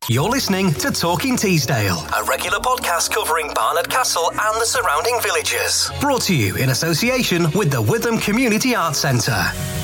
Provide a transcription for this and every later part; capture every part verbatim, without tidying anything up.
You're listening to Talking Teesdale, a regular podcast covering Barnard Castle and the surrounding villages. Brought to you in association with the Witham Community Arts Centre.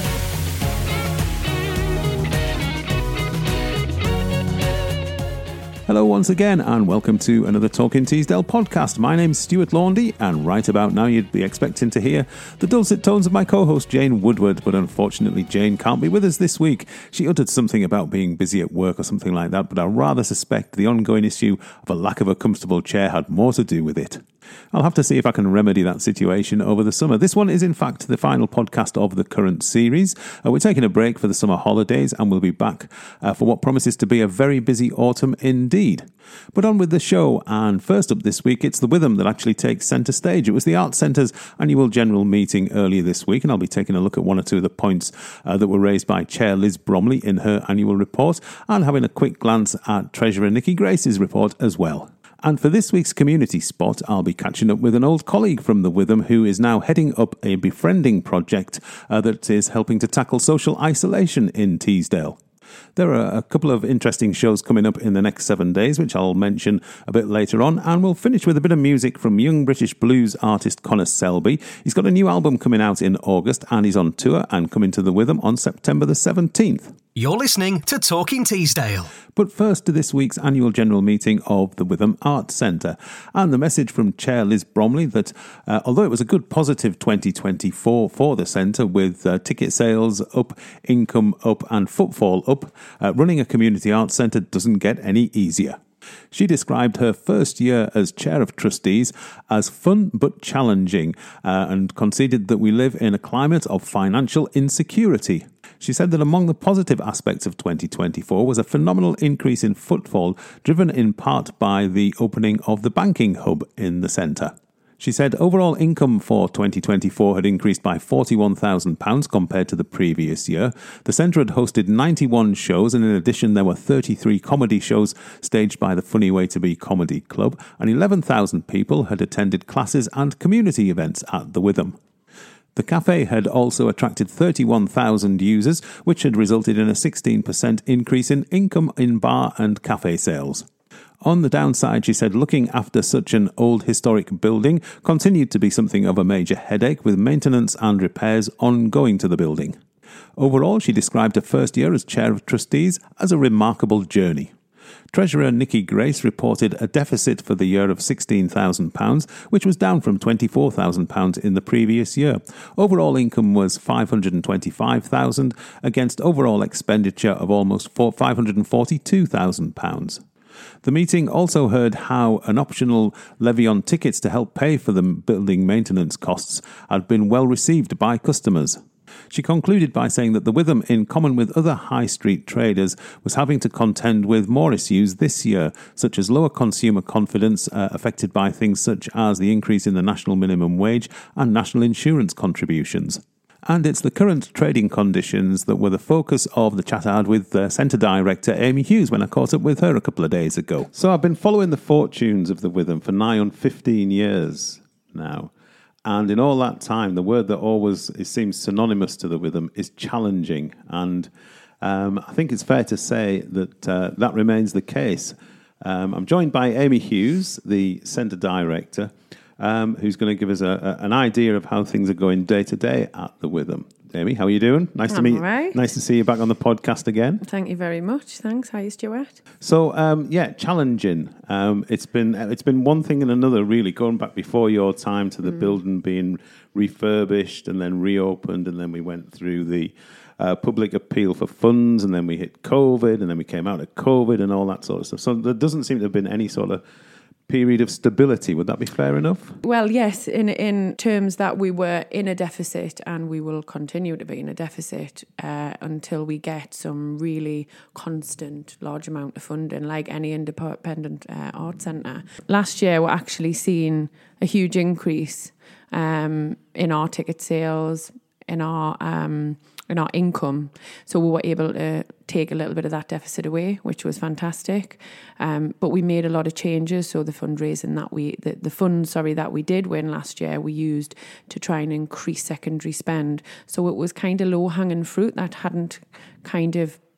Hello once again and welcome to another Talking Teesdale podcast. My name's Stuart Laundy and right about now you'd be expecting to hear the dulcet tones of my co-host Jane Woodward, but unfortunately Jane can't be with us this week. She uttered something about being busy at work or something like that, but I rather suspect the ongoing issue of a lack of a comfortable chair had more to do with it. I'll have to see if I can remedy that situation over the summer. This one is in fact the final podcast of the current series. Uh, we're taking a break for the summer holidays and we'll be back uh, for what promises to be a very busy autumn indeed. But on with the show, and first up this week it's the Witham that actually takes centre stage. It was the Arts Centre's annual general meeting earlier this week, and I'll be taking a look at one or two of the points uh, that were raised by Chair Liz Bromley in her annual report, and having a quick glance at Treasurer Nikki Grace's report as well. And for this week's community spot, I'll be catching up with an old colleague from the Witham who is now heading up a befriending project uh, that is helping to tackle social isolation in Teesdale. There are a couple of interesting shows coming up in the next seven days, which I'll mention a bit later on, and we'll finish with a bit of music from young British blues artist Connor Selby. He's got a new album coming out in August, and he's on tour and coming to the Witham on September the seventeenth. You're listening to Talking Teesdale. But first to this week's annual general meeting of the Witham Arts Centre, and the message from Chair Liz Bromley that uh, although it was a good positive twenty twenty-four for the centre with uh, ticket sales up, income up and footfall up, uh, running a community arts centre doesn't get any easier. She described her first year as Chair of Trustees as fun but challenging uh, and conceded that we live in a climate of financial insecurity. She said that among the positive aspects of twenty twenty-four was a phenomenal increase in footfall, driven in part by the opening of the banking hub in the centre. She said overall income for twenty twenty-four had increased by forty-one thousand pounds compared to the previous year. The centre had hosted ninety-one shows, and in addition there were thirty-three comedy shows staged by the Funny Way to Be Comedy Club, and eleven thousand people had attended classes and community events at the Witham. The cafe had also attracted thirty-one thousand users, which had resulted in a sixteen percent increase in income in bar and cafe sales. On the downside, she said looking after such an old historic building continued to be something of a major headache, with maintenance and repairs ongoing to the building. Overall, she described her first year as Chair of Trustees as a remarkable journey. Treasurer Nikki Grace reported a deficit for the year of sixteen thousand pounds, which was down from twenty-four thousand pounds in the previous year. Overall income was five hundred twenty-five thousand pounds against overall expenditure of almost five hundred forty-two thousand pounds. The meeting also heard how an optional levy on tickets to help pay for the building maintenance costs had been well received by customers. She concluded by saying that the Witham, in common with other high street traders, was having to contend with more issues this year, such as lower consumer confidence uh, affected by things such as the increase in the national minimum wage and national insurance contributions. And it's the current trading conditions that were the focus of the chat I had with uh, Centre Director Amy Hughes when I caught up with her a couple of days ago. So I've been following the fortunes of the Witham for nigh on fifteen years now. And in all that time, the word that always it seems synonymous to the Witham is challenging. And um, I think it's fair to say that uh, that remains the case. Um, I'm joined by Amy Hughes, the Centre Director, um, who's going to give us a, a, an idea of how things are going day to day at the Witham. Amy, how are you doing? Nice I'm to meet. right. Nice to see you back on the podcast again. Thank you very much. Thanks. Hi, Stuart. So, um, yeah, challenging. Um, it's been it's been one thing and another, really, going back before your time to the mm. building being refurbished and then reopened, and then we went through the uh, public appeal for funds, and then we hit COVID, and then we came out of COVID and all that sort of stuff. So there doesn't seem to have been any sort of period of stability. Would that be fair enough? Well, yes, in in terms that we were in a deficit and we will continue to be in a deficit uh, until we get some really constant large amount of funding like any independent uh, art centre. Last year we're actually seeing a huge increase um, in our ticket sales, in our um, in our income. So we were able to take a little bit of that deficit away, which was fantastic. Um, but we made a lot of changes. So the fundraising that we, the, the funds, sorry, that we did win last year, we used to try and increase secondary spend. So it was kind of low hanging fruit that hadn't kind of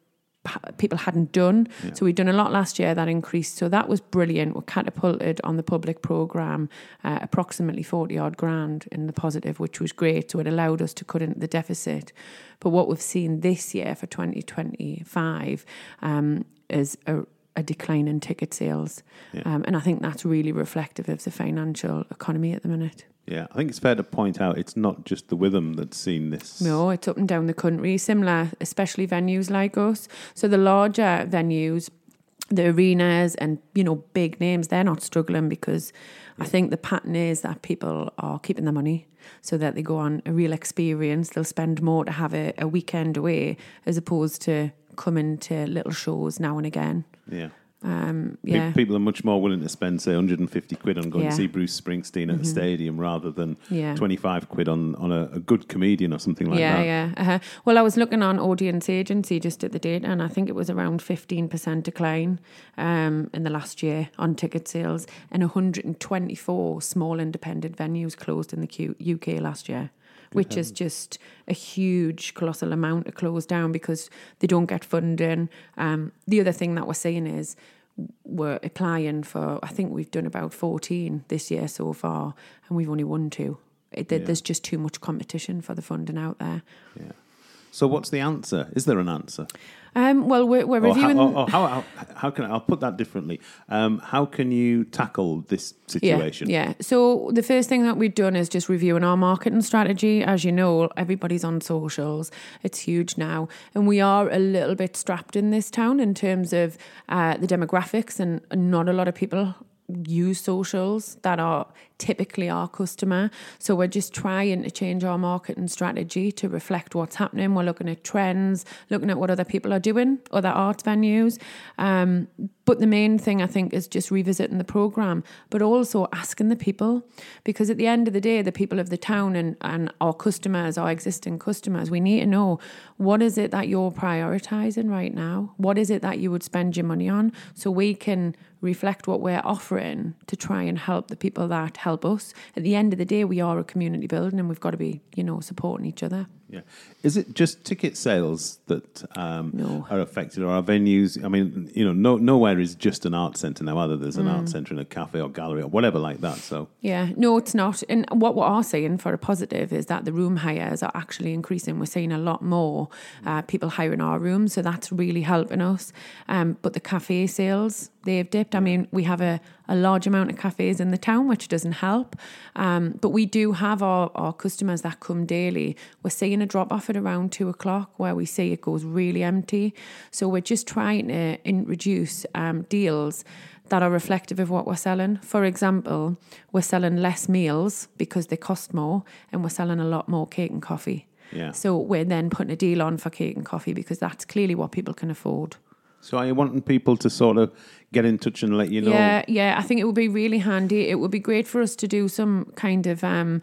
people hadn't done. Yeah. So we'd done a lot last year that increased. So that was brilliant. We're catapulted on the public programme uh, approximately forty odd grand in the positive, which was great. So it allowed us to cut into the deficit. But what we've seen this year for twenty twenty-five um, is a, a decline in ticket sales. Yeah. Um, and I think that's really reflective of the financial economy at the minute. Yeah, I think it's fair to point out it's not just the Witham that's seen this. No, it's up and down the country. Similar, especially venues like us. So the larger venues, the arenas and, you know, big names, they're not struggling because yeah. I think the pattern is that people are keeping their money so that they go on a real experience. They'll spend more to have a, a weekend away as opposed to coming to little shows now and again. Yeah. Um, yeah. People are much more willing to spend, say, one hundred fifty quid on going yeah. to see Bruce Springsteen at mm-hmm. a stadium rather than yeah. twenty-five quid on, on a, a good comedian or something like yeah, that. Yeah, yeah. Uh-huh. Well, I was looking on Audience Agency just at the data, and I think it was around fifteen percent decline um, in the last year on ticket sales, and one hundred twenty-four small independent venues closed in the Q- U K last year. Which is just a huge, colossal amount to close down because they don't get funding. Um, the other thing that we're seeing is we're applying for, I think we've done about fourteen this year so far, and we've only won two. It, yeah. There's just too much competition for the funding out there. Yeah. So what's the answer? Is there an answer? Um, well, we're, we're reviewing... Or how, or how, how, how can I, I'll put that differently. Um, how can you tackle this situation? Yeah, yeah. So the first thing that we've done is just reviewing our marketing strategy. As you know, everybody's on socials. It's huge now. And we are a little bit strapped in this town in terms of uh, the demographics, and not a lot of people use socials that are typically our customer. So we're just trying to change our marketing strategy to reflect what's happening. We're looking at trends, looking at what other people are doing, other art venues. Um, but the main thing, I think, is just revisiting the programme, but also asking the people, because at the end of the day, the people of the town and, and our customers, our existing customers, we need to know, what is it that you're prioritising right now? What is it that you would spend your money on? So we can reflect what we're offering to try and help the people that help us. At the end of the day, we are a community building, and we've got to be, you know, supporting each other. Yeah. Is it just ticket sales that um, no. are affected, or are venues? I mean, you know, no, nowhere is just an art centre now. Either there's an mm. art centre in a cafe or gallery or whatever like that. So yeah, no, it's not. And what we are seeing for a positive is that the room hires are actually increasing. We're seeing a lot more uh, people hiring our rooms, so that's really helping us. Um, but the cafe sales, they've dipped. I mean, we have a, a large amount of cafes in the town, which doesn't help. Um, but we do have our, our customers that come daily. We're seeing a drop off at around two o'clock where we see it goes really empty. So we're just trying to introduce um, deals that are reflective of what we're selling. For example, we're selling less meals because they cost more, and we're selling a lot more cake and coffee. Yeah. So we're then putting a deal on for cake and coffee because that's clearly what people can afford. So are you wanting people to sort of get in touch and let you know? Yeah, yeah. I think it would be really handy. It would be great for us to do some kind of, um,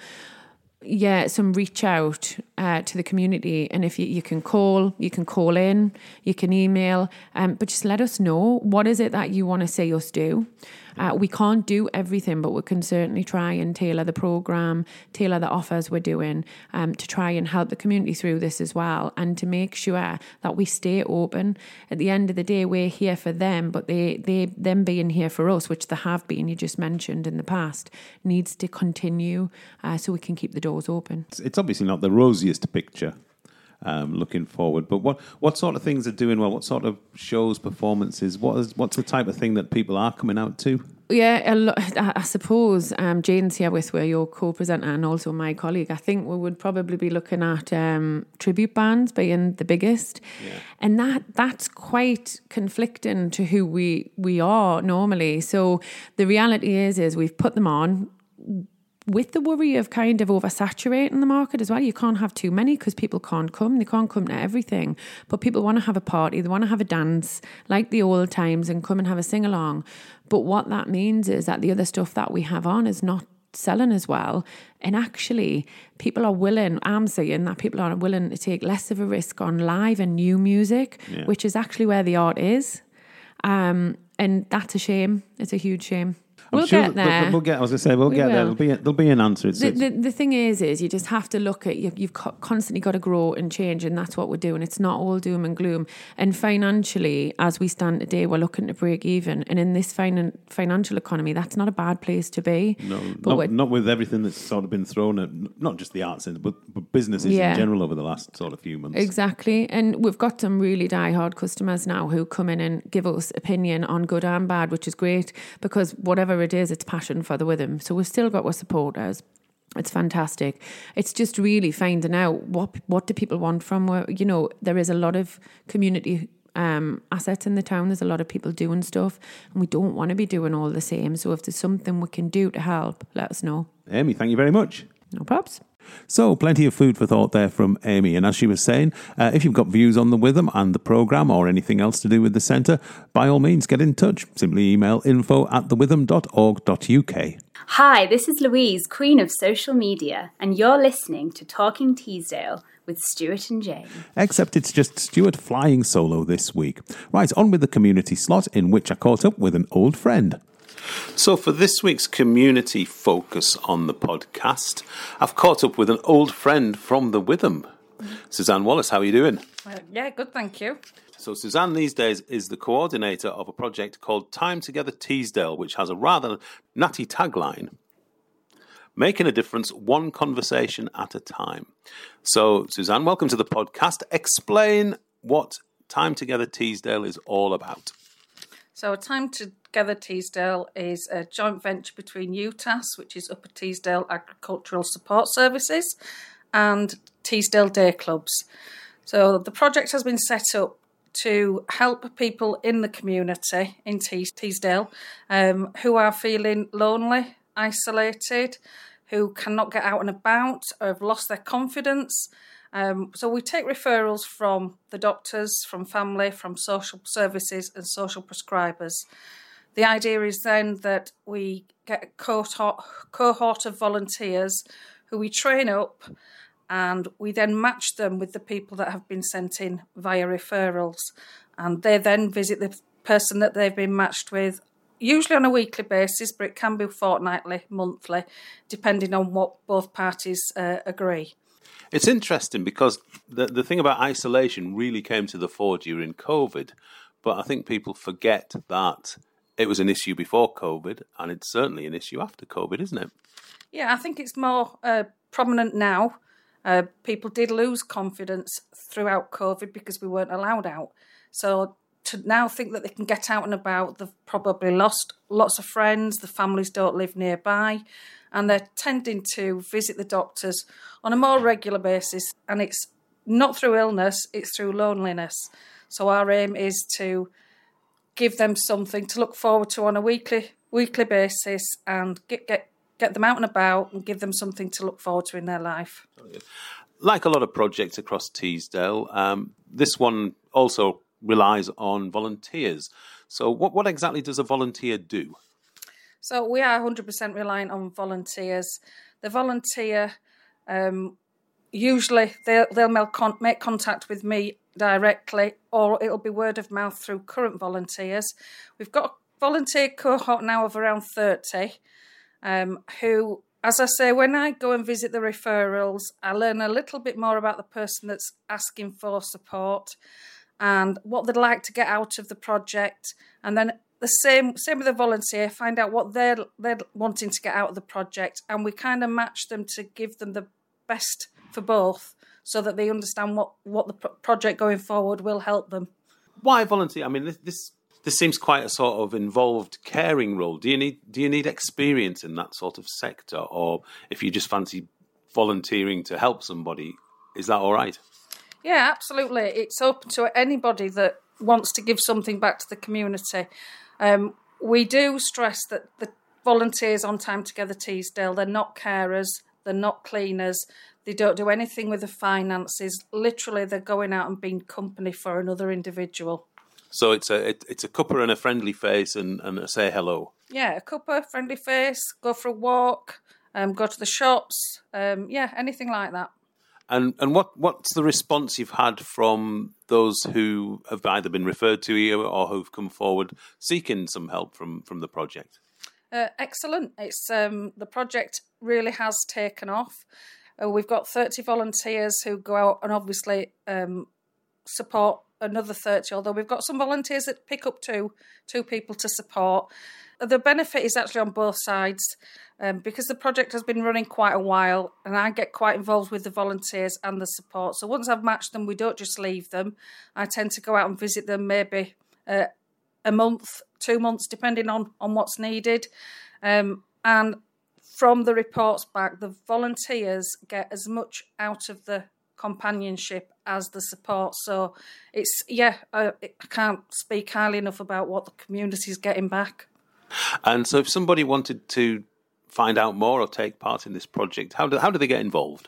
yeah, some reach out uh, to the community. And if you, you can call, you can call in, you can email, um, but just let us know, what is it that you want to see us do? Uh, we can't do everything, but we can certainly try and tailor the programme, tailor the offers we're doing um, to try and help the community through this as well, and to make sure that we stay open. At the end of the day, we're here for them, but they, they them being here for us, which they have been, you just mentioned in the past, needs to continue uh, so we can keep the doors open. It's obviously not the rosiest picture. Um, looking forward, but what, what sort of things are doing well? What sort of shows, performances? What is what's the type of thing that people are coming out to? Yeah, a lo- I suppose um, Jane's here with we're your co-presenter and also my colleague. I think we would probably be looking at um, tribute bands being the biggest, yeah. and that that's quite conflicting to who we we are normally. So the reality is, is we've put them on with the worry of kind of oversaturating the market as well. You can't have too many because people can't come. They can't come to everything. But people want to have a party. They want to have a dance like the old times and come and have a sing-along. But what that means is that the other stuff that we have on is not selling as well. And actually, people are willing, I'm saying that people are willing to take less of a risk on live and new music, yeah. which is actually where the art is. Um, and that's a shame. It's a huge shame. I'm we'll sure get that- there. We'll get. I was going to say we'll We get there. will. There'll be there'll be an answer. It's, The, it's, the, the thing is, is you just have to look at, you, you've co- constantly got to grow and change, and that's what we're doing. It's not all doom and gloom. And financially, as we stand today, we're looking to break even. And in this finan- financial economy, that's not a bad place to be. no, but not, not with everything that's sort of been thrown at not just the arts centre, but, but businesses Yeah. in general over the last sort of few months. Exactly. And we've got some really die-hard customers now who come in and give us opinion on good and bad, which is great, because whatever it is, it's passion for the Witham. So we've still got our supporters. It's fantastic. It's just really finding out what what do people want from where, you know, there is a lot of community um, assets in the town. There's a lot of people doing stuff, and we don't want to be doing all the same. So if there's something we can do to help, let us know. Amy, thank you very much. No props. So, plenty of food for thought there from Amy. And as she was saying, uh, if you've got views on the Witham and the programme or anything else to do with the centre, by all means, get in touch. Simply email info at thewitham dot org dot uk. Hi, this is Louise, Queen of Social Media, and you're listening to Talking Teesdale with Stuart and Jane. Except it's just Stuart flying solo this week. Right, on with the community slot, in which I caught up with an old friend. So for this week's community focus on the podcast, I've caught up with an old friend from the Witham. Suzanne Wallace, how are you doing? Uh, yeah, good, thank you. So Suzanne these days is the coordinator of a project called Time Together Teesdale, which has a rather natty tagline: making a difference one conversation at a time. So Suzanne, welcome to the podcast. Explain what Time Together Teesdale is all about. So Time Together Teesdale is a joint venture between U T A S, which is Upper Teesdale Agricultural Support Services, and Teesdale Day Clubs. So the project has been set up to help people in the community in Tees- Teesdale um, who are feeling lonely, isolated, who cannot get out and about, or have lost their confidence. Um, so we take referrals from the doctors, from family, from social services and social prescribers. The idea is then that we get a cohort, cohort of volunteers who we train up, and we then match them with the people that have been sent in via referrals. And they then visit the person that they've been matched with, usually on a weekly basis, but it can be fortnightly, monthly, depending on what both parties uh, agree. It's interesting because the the thing about isolation really came to the fore during COVID, but I think people forget that it was an issue before COVID, and it's certainly an issue after COVID, isn't it? Yeah, I think it's more uh, prominent now. Uh, people did lose confidence throughout COVID because we weren't allowed out. So to now think that they can get out and about, they've probably lost lots of friends, the families don't live nearby, and they're tending to visit the doctors on a more regular basis. And it's not through illness, it's through loneliness. So our aim is to give them something to look forward to on a weekly weekly basis and get get get them out and about and give them something to look forward to in their life. Like a lot of projects across Teesdale, um, this one also relies on volunteers. So what, what exactly does a volunteer do? So we are one hundred percent reliant on volunteers. The volunteer, um, usually they'll, they'll make contact with me directly, or it'll be word of mouth through current volunteers. We've got a volunteer cohort now of around thirty, um, who, as I say, when I go and visit the referrals, I learn a little bit more about the person that's asking for support and what they'd like to get out of the project. And then the same same with the volunteer, find out what they're, they're wanting to get out of the project, and we kind of match them to give them the best for both so that they understand what, what the pro- project going forward will help them. Why volunteer? I mean, this, this this seems quite a sort of involved caring role. Do you need do you need experience in that sort of sector, or if you just fancy volunteering to help somebody, is that all right? Yeah, absolutely. It's open to anybody that wants to give something back to the community. Um, we do stress that the volunteers on Time Together Teesdale, they're not carers, they're not cleaners, they don't do anything with the finances. Literally, they're going out and being company for another individual. So it's a it, it's a cuppa and a friendly face and, and a say hello. Yeah, a cuppa, friendly face, go for a walk, um, go to the shops, um, yeah, anything like that. And and what, what's the response you've had from those who have either been referred to you or who've come forward seeking some help from, from the project? Uh, excellent. It's um, the project really has taken off. Uh, we've got thirty volunteers who go out and obviously um, support another thirty, although we've got some volunteers that pick up two, two people to support. The benefit is actually on both sides um, because the project has been running quite a while and I get quite involved with the volunteers and the support. So once I've matched them, we don't just leave them. I tend to go out and visit them maybe uh, a month, two months, depending on, on what's needed. Um, and from the reports back, the volunteers get as much out of the companionship as the support. So it's, yeah, I, I can't speak highly enough about what the community is getting back. And so if somebody wanted to find out more or take part in this project, how do, how do they get involved?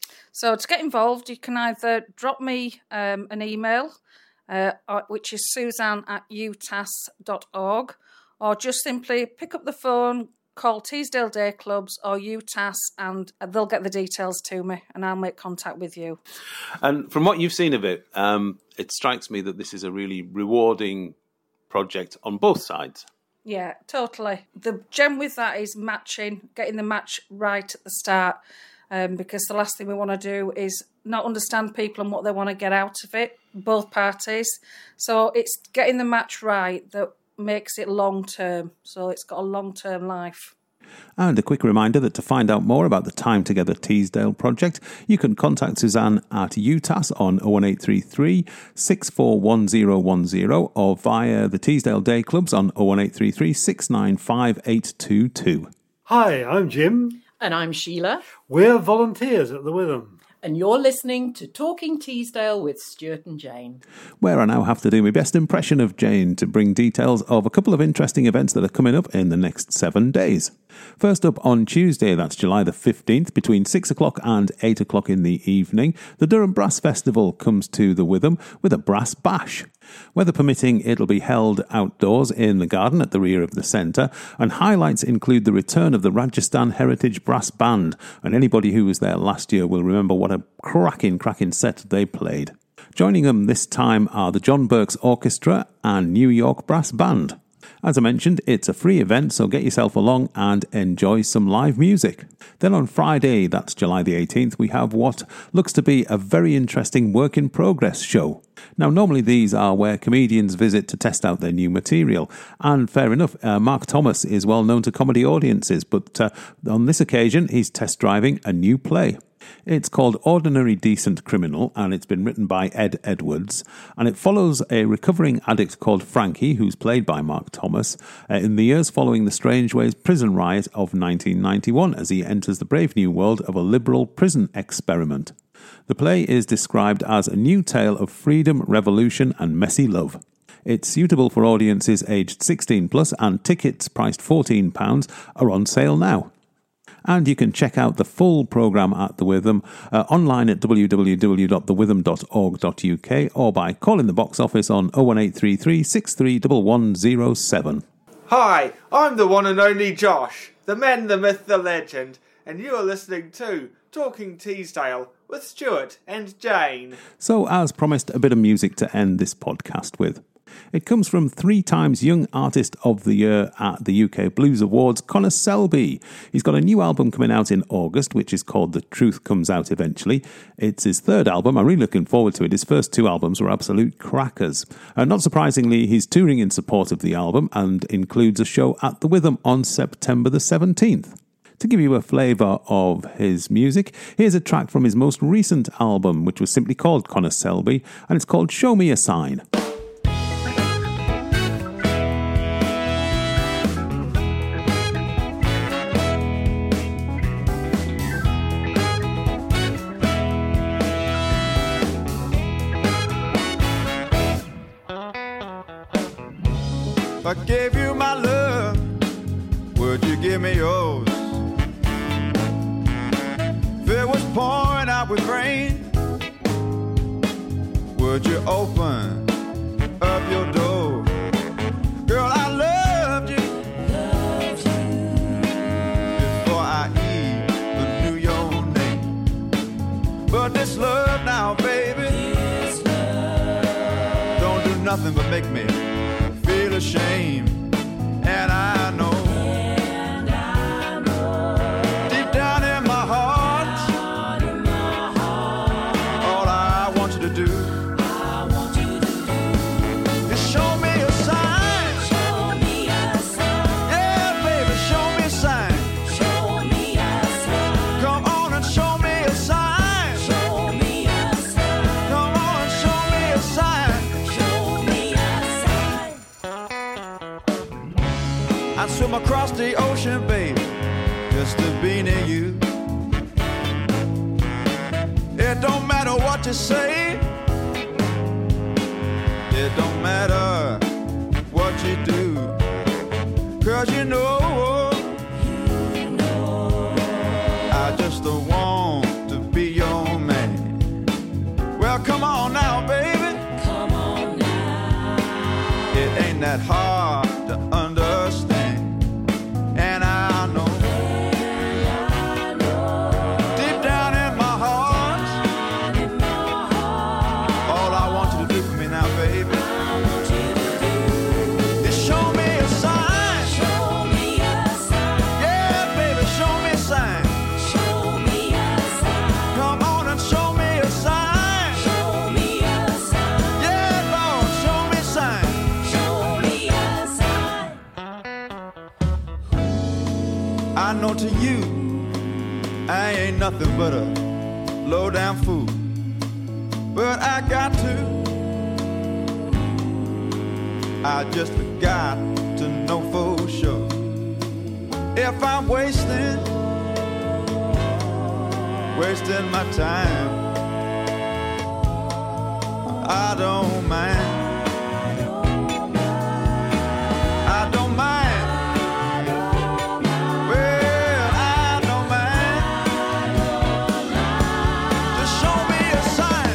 So to get involved, you can either drop me um, an email, uh, which is Suzanne at u t a s dot org, or just simply pick up the phone, call Teesdale Day Clubs or U T A S, and they'll get the details to me and I'll make contact with you. And from what you've seen of it, um, it strikes me that this is a really rewarding project on both sides. Yeah, totally. The gem with that is matching, getting the match right at the start, um, because the last thing we want to do is not understand people and what they want to get out of it, both parties. So it's getting the match right that makes it long-term, so it's got a long-term life. And a quick reminder that to find out more about the Time Together Teesdale project, you can contact Suzanne at U T A S on oh one eight three three, six four one oh one oh or via the Teesdale Day Clubs on oh one eight three three, six nine five eight two two. Hi, I'm Jim. And I'm Sheila. We're volunteers at the Witham. And you're listening to Talking Teesdale with Stuart and Jane. Where I now have to do my best impression of Jane to bring details of a couple of interesting events that are coming up in the next seven days. First up on Tuesday, that's July the fifteenth, between six o'clock and eight o'clock in the evening, the Durham Brass Festival comes to the Witham with a brass bash. Weather permitting, it'll be held outdoors in the garden at the rear of the centre, and highlights include the return of the Rajasthan Heritage Brass Band, and anybody who was there last year will remember what a cracking, cracking set they played. Joining them this time are the John Burke's Orchestra and New York Brass Band. As I mentioned, it's a free event, so get yourself along and enjoy some live music. Then on Friday, that's July the eighteenth, we have what looks to be a very interesting work-in-progress show. Now, normally these are where comedians visit to test out their new material, and fair enough, uh, Mark Thomas is well known to comedy audiences, but uh, on this occasion, he's test driving a new play. It's called Ordinary Decent Criminal, and it's been written by Ed Edwards, and it follows a recovering addict called Frankie, who's played by Mark Thomas, uh, in the years following the Strangeways prison riot of nineteen ninety-one, as he enters the brave new world of a liberal prison experiment. The play is described as a new tale of freedom, revolution, and messy love. It's suitable for audiences aged sixteen plus, and tickets priced fourteen pounds are on sale now. And you can check out the full programme at the Witham uh, online at w w w dot the witham dot org dot u k or by calling the box office on oh one eight three three, six three one one oh seven. Hi, I'm the one and only Josh, the man, the myth, the legend, and you are listening to Talking Teesdale with Stuart and Jane. So, as promised, a bit of music to end this podcast with. It comes from three times Young Artist of the Year at the U K Blues Awards, Connor Selby. He's got a new album coming out in August, which is called The Truth Comes Out Eventually. It's his third album. I'm really looking forward to it. His first two albums were absolute crackers. Uh, not surprisingly, he's touring in support of the album and includes a show at the Witham on September the seventeenth. To give you a flavour of his music, here's a track from his most recent album, which was simply called Connor Selby, and it's called Show Me a Sign. I gave you my love, would you give me yours? If it was pouring out with rain, would you open up your door? Girl, I loved you, loved you before I even knew your name. But this love now, baby, this love don't do nothing but make me feel ashamed. And I know I'd swim across the ocean, baby, just to be near you. It don't matter what you say, it don't matter what you do, 'cause you know, you know I just don't want to be your man. Well, come on now, baby, come on now. It ain't that hard to understand, and I know, I know deep down in my heart, in my heart, all I want you to do for me now, baby, I want you to do is show me a sign, show me a sign, yeah, baby, show me a sign, show me a sign, come on and show me a sign, show me a sign, yeah, Lord, show me a sign, show me a sign. I know to you I ain't nothing but a low-down fool, but I got to, I just forgot to know for sure if I'm wasting, wasting my time. I don't mind, I don't mind, well, I don't mind, just show me a sign.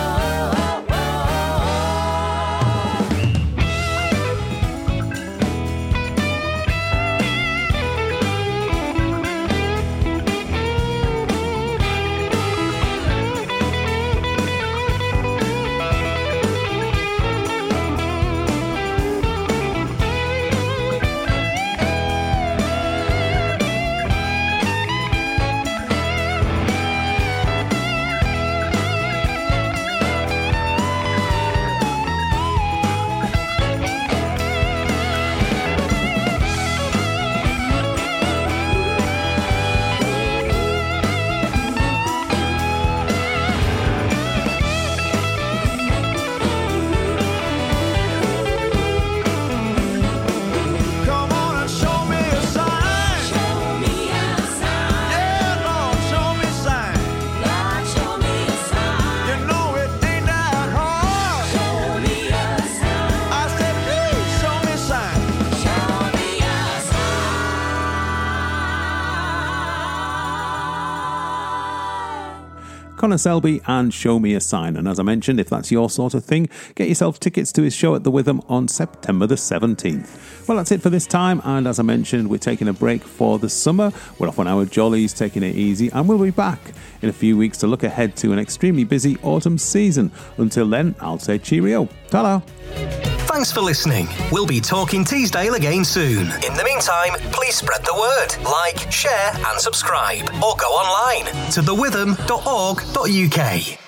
Come on and show me a sign. Show me a sign. Yeah, Lord, show me a sign. Lord, show me a sign. You know it ain't that hard. Show me a sign. I said, please show me a sign. Show me a sign. Connor Selby and Show Me a Sign. And as I mentioned, if that's your sort of thing, get yourself tickets to his show at the Witham on September the seventeenth. Well, that's it for this time, and as I mentioned, we're taking a break for the summer. We're off on our jollies, taking it easy, and we'll be back in a few weeks to look ahead to an extremely busy autumn season. Until then, I'll say cheerio. Ta-da! Thanks for listening. We'll be talking Teesdale again soon. In the meantime, please spread the word, like, share and subscribe, or go online to the witham dot org dot U K.